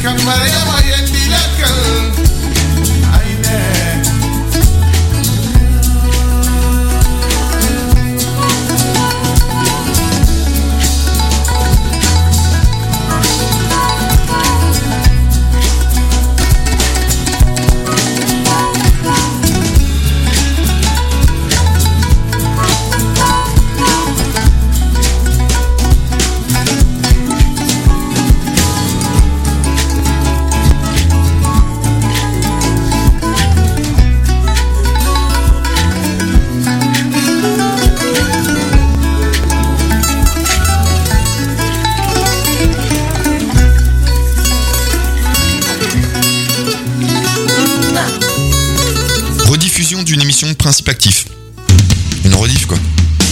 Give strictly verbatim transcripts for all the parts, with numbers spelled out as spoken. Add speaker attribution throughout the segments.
Speaker 1: Principe actif. Une rediff quoi.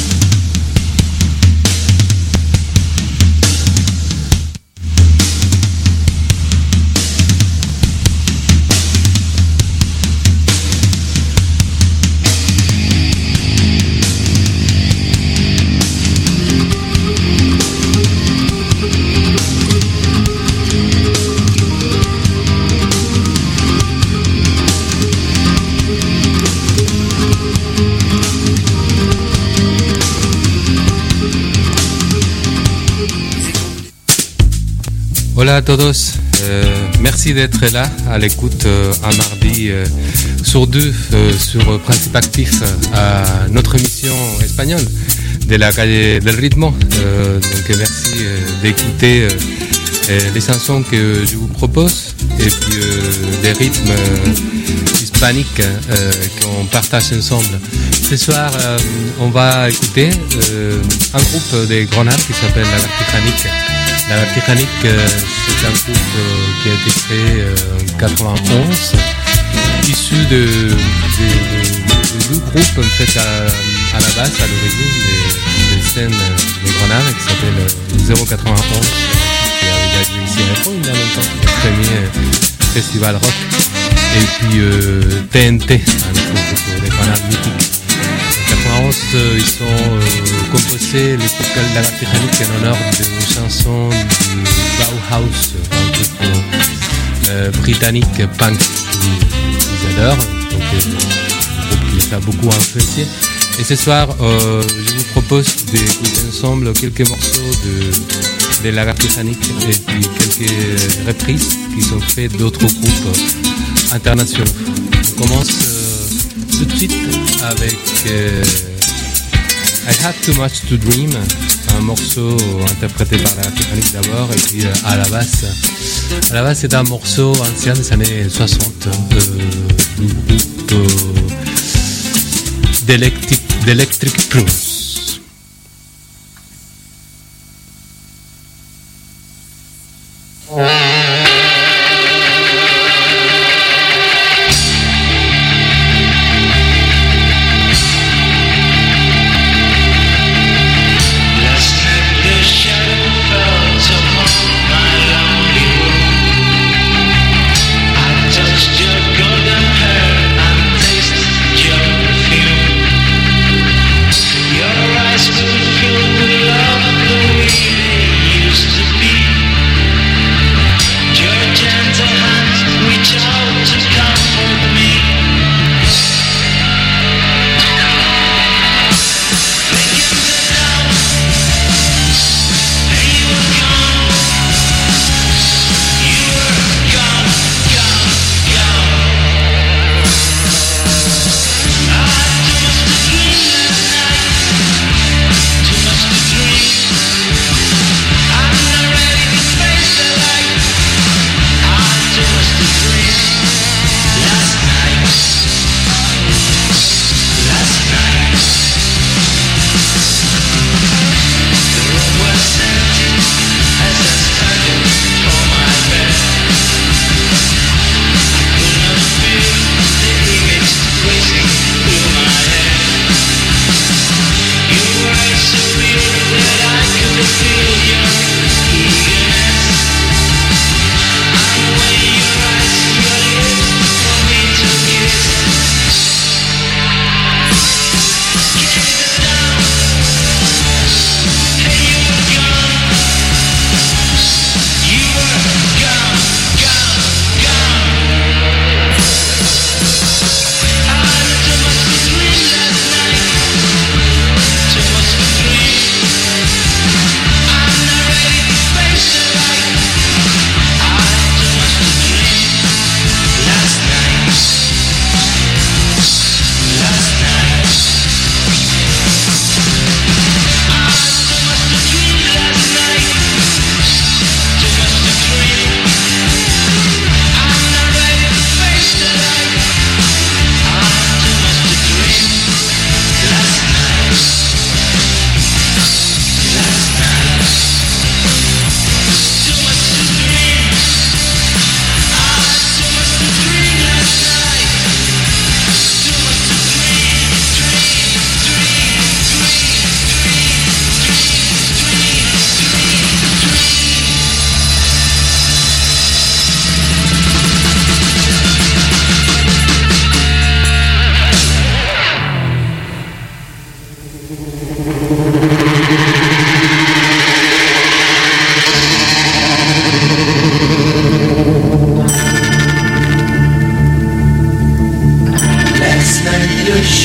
Speaker 2: Hola a todos, euh, merci d'être là à l'écoute euh, un mardi euh, sur deux euh, sur Principe Actif à notre émission espagnole de la calle del ritmo. Euh, donc merci euh, d'écouter euh, les chansons que je vous propose et puis euh, des rythmes euh, hispaniques euh, qu'on partage ensemble. Ce soir, euh, on va écouter euh, un groupe de Grenade qui s'appelle La Vertijanique. La Vertijanique, euh, c'est un groupe euh, qui a été créé euh, en quatre-vingt-onze, issu de, de, de, de deux groupes en fait à, à la base, à l'origine des, des scènes de Grenade, qui s'appelle zéro quatre-vingt-onze, qui avait gagné ici à Echo il y a longtemps, le premier festival rock, et puis euh, T N T, un groupe de Grenade mythique. En quatre-vingt-onze, euh, ils sont euh, composés les groupes de La Vertijanique en honneur de chansons du Bauhaus, un groupe euh, britannique punk qu'ils adorent, donc euh, un groupe qui les a beaucoup influencés. Et ce soir, euh, je vous propose d'écouter ensemble quelques morceaux de, de La Vertijanique et puis quelques reprises qui sont faites d'autres groupes internationaux. On commence euh, tout de suite avec euh, I Had Too Much to Dream, un morceau interprété par La Vertijanique d'abord, et puis euh, à la basse. À la base, c'est un morceau ancien des années soixante euh, du groupe euh, d'Electric, d'Electric Cruise.
Speaker 3: Your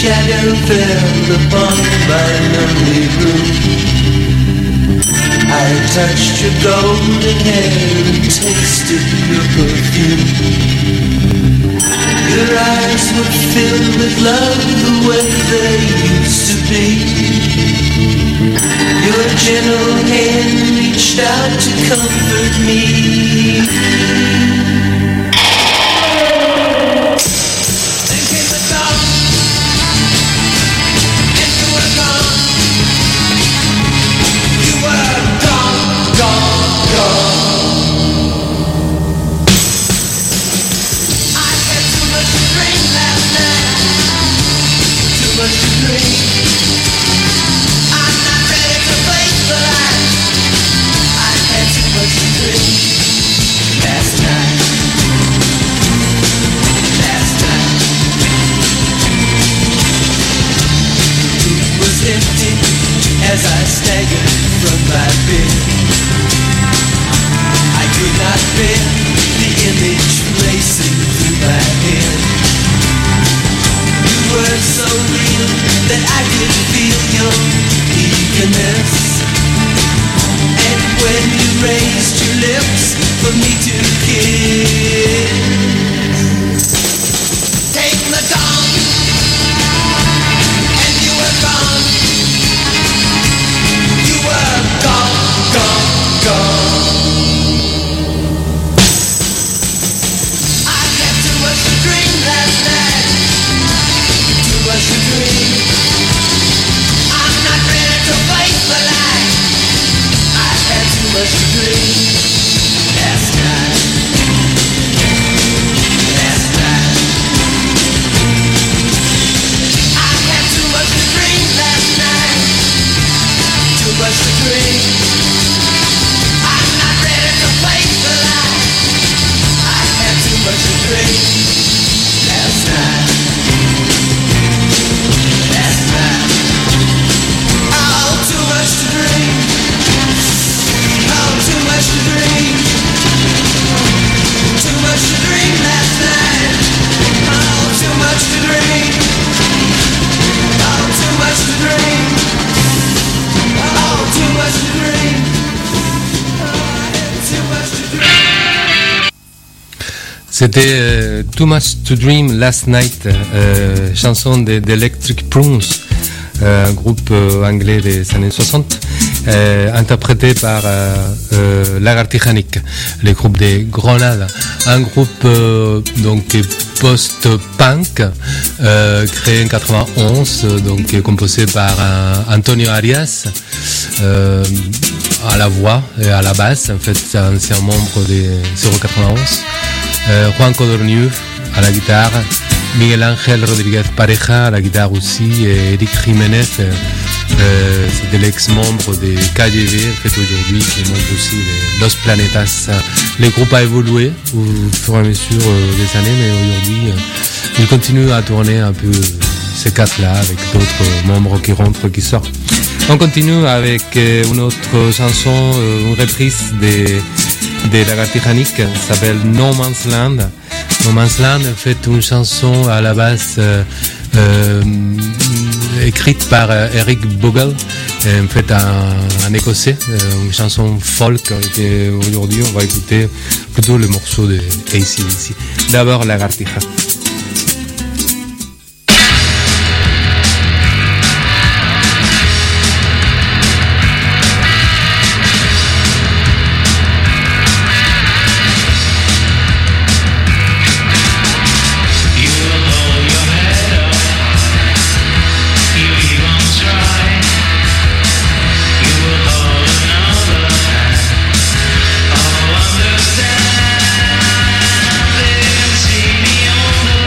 Speaker 3: shadow fell upon my lonely room. I touched your golden hair and tasted your perfume. Your eyes were filled with love the way they used to be. Your gentle hand reached out to comfort me. Then came the dawn, and you were gone. You were gone, gone, gone. I had too much to drink last night, too much to drink. I'm not ready to face the light. I had too much to drink last night, last night. The room was empty as I staggered from my bed. I could not bear the image racing through my head. You were so real that I could feel your eagerness. And when you raised your lips for me to kiss, came the dawn, and you were gone. You were gone, gone, gone. I had too much to drink last night, too much to drink. I'm not ready to face the light. I had too much to drink last night, last night. I had too much to drink last night, too much to drink. I'm not ready to face the light. I had too much to drink last night, last night. Oh, too much to drink. Oh, too much to drink. Too much to drink last night. Oh, too much to drink. Oh, too much to drink. Oh, too much to drink. Oh, I had too much to drink.
Speaker 2: C'était euh, Too Much to Dream Last Night, euh, chanson d'Electric Prunes, euh, un groupe euh, anglais des années soixante, euh, interprété par euh, euh, Lagartijanic, le groupe des Grenades, un groupe euh, donc post-punk euh, créé en quatre-vingt-onze, donc composé par euh, Antonio Arias euh, à la voix et à la basse. En fait, c'est un ancien membre des zéro quatre-vingt-onze. Euh, Juan Codorniu à la guitare, Miguel Ángel Rodríguez Pareja à la guitare aussi, et Eric Jiménez, euh, euh, c'était l'ex-membre des K G B, en fait aujourd'hui qui est membre aussi de Los Planetas. Le groupe a évolué au fur et à mesure euh, des années, mais aujourd'hui euh, il continue à tourner un peu ces quatre-là avec d'autres membres qui rentrent, qui sortent. On continue avec euh, une autre chanson, euh, une reprise des de Lagartijanic, qui s'appelle No Man's Land. No Man's Land, en fait, une chanson à la base euh, euh, écrite par euh, Eric Bogle, en fait un, un écossais, euh, une chanson folk. Et aujourd'hui, on va écouter plutôt le morceau de A C D C. D'abord, Lagartija.
Speaker 4: See me on the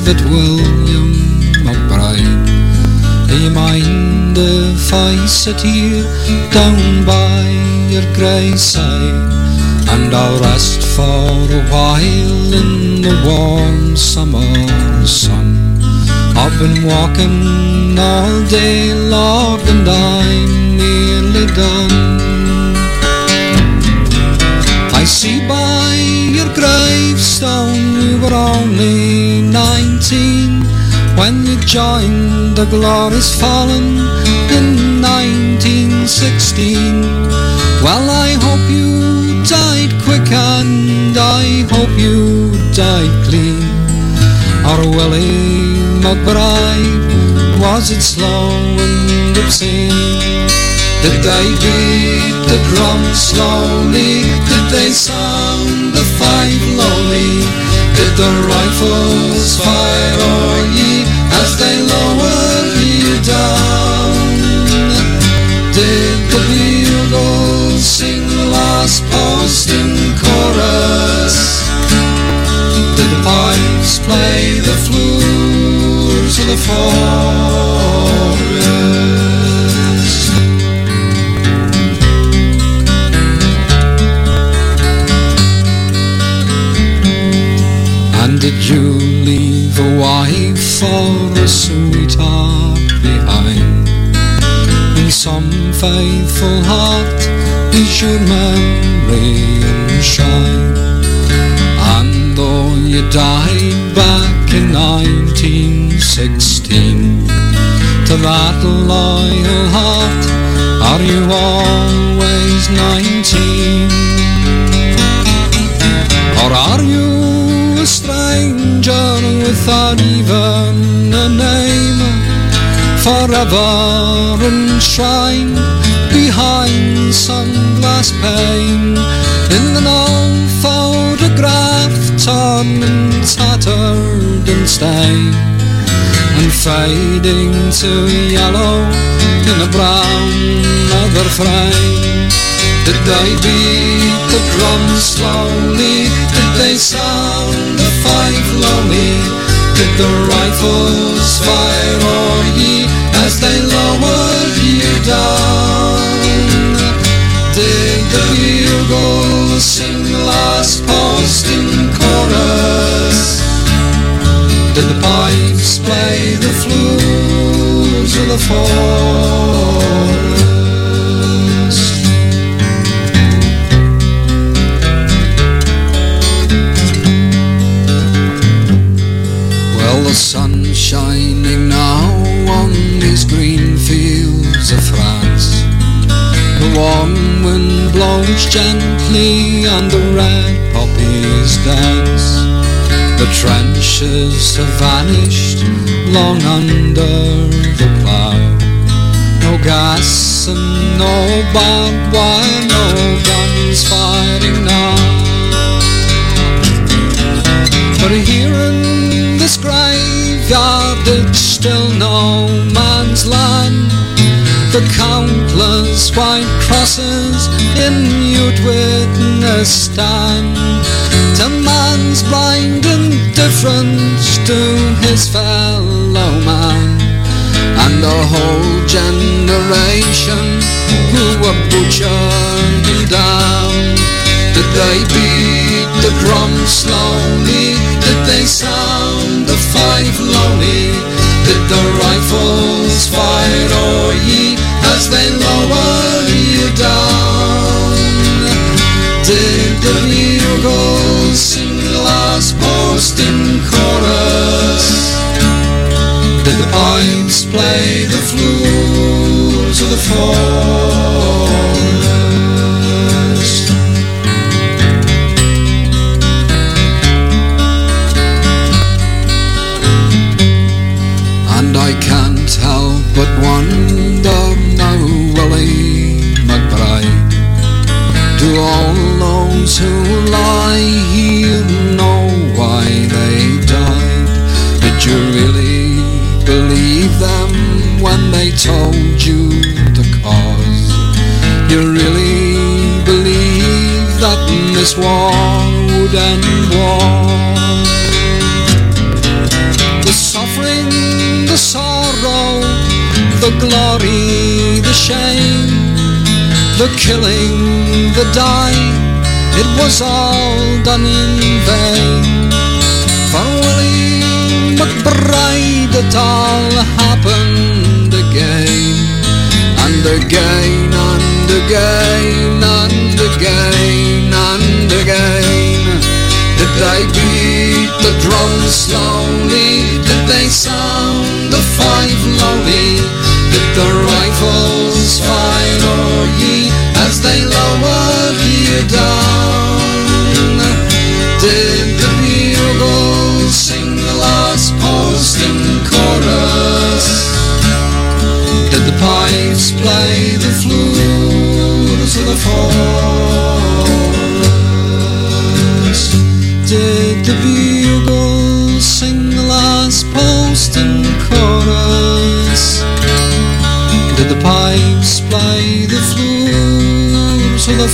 Speaker 4: David William McBride. Do you mind if I sit here down by your grey side, and I'll rest for a while in the warm summer sun? I've been walking all day long and I'm nearly done. I see by your gravestone you were only nineteen when you joined the Glorious Fallen in nineteen sixteen. Well, I hope you died quick and I hope you died clean. Or Willie McBride, was it slow and obscene? Did they beat the drum slowly? Did they sound the fife lowly? Did the rifles fire o'er ye as they lowered you down? Did the bugles sing the last post in chorus? Did the pipes play the flutes of the forest? And did you leave a wife for a sweetheart behind? In some faithful heart is your memory enshrined. And though you died back in nineteen sixteen, to that loyal heart are you always nineteen? Or are you a stranger without even a name, forever enshrined behind some glass pane, in an old photograph torn and tattered and stained, and fading to yellow in a brown leather frame? Did they beat the drums slowly? Did they sound the fife lowly? Did the rifles fire o'er ye as they lowered you down? Did the bugles sing the last post in chorus? Did the pipes play the flutes of the forest? Well, the sun's shining now on these green fields of France. The warm wind blows gently and the red poppies dance. The trenches have vanished long under the plough. No gas and no barbed wire, no guns firing now. But here in this graveyard it's still no man's land. The countless white crosses in you'd witness stand to man's blind indifference to his fellow man, and a whole generation who were butchered and damned. Did they beat the drum slowly? Did they sound the fife lowly? Did the rifles fire o'er ye as they lowered you down? Did the bugles sing the last post in chorus? Did the pipes play the flutes of the forest? And I can't help but wonder now, Willie McBride, do all those who lie here know why they died? Did you really believe them when they told you the cause? You really believe that this war would end war? the glory, the shame, the killing, the dying, it was all done in vain. For Willie McBride it all happened again, and again, and again, and again, and again. Did they beat the drums slowly? Did they sound the five lowly? Did the rifles fire o'er ye as they lowered ye down? Did the bugles sing the last post in chorus? Did the pipes play the flutes of the forest? Did the bugles sing the last post in chorus? Did the pipes play the flutes of the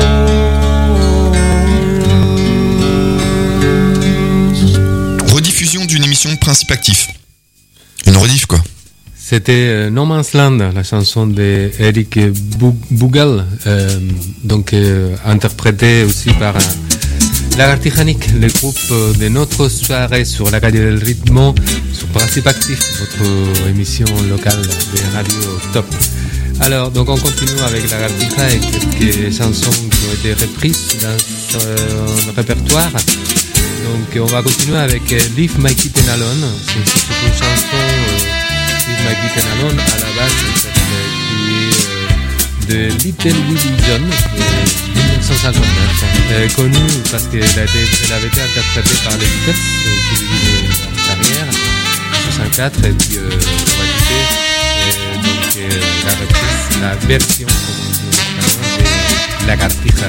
Speaker 4: forest?
Speaker 1: Rediffusion d'une émission Principe Actif. Une rediff quoi.
Speaker 2: C'était euh, No Man's Land, la chanson de Eric Bougel, euh, donc euh, interprétée aussi par euh, Lagartijanic, le groupe de notre soirée sur la radio del Ritmo, sur Principe Actif, votre émission locale de radio top. Alors, donc on continue avec Lagartija et quelques chansons qui ont été reprises dans son répertoire. Donc on va continuer avec Leave My Kitten Alone, c'est une chanson euh, Leave My Kitten Alone à la base en fait, qui est euh, de Little Willie John de dix-neuf cent cinquante-neuf, euh, connue parce qu'elle a été, elle avait été interprétée par les Beatles au début de la carrière, en soixante-quatre, et puis euh, on va écouter euh, donc, euh, la reprise, la version comme on dit en espagnol, de Lagartija.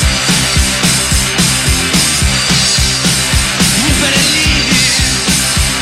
Speaker 3: You better leave here.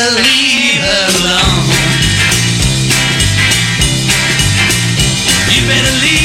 Speaker 3: better leave her alone. You better leave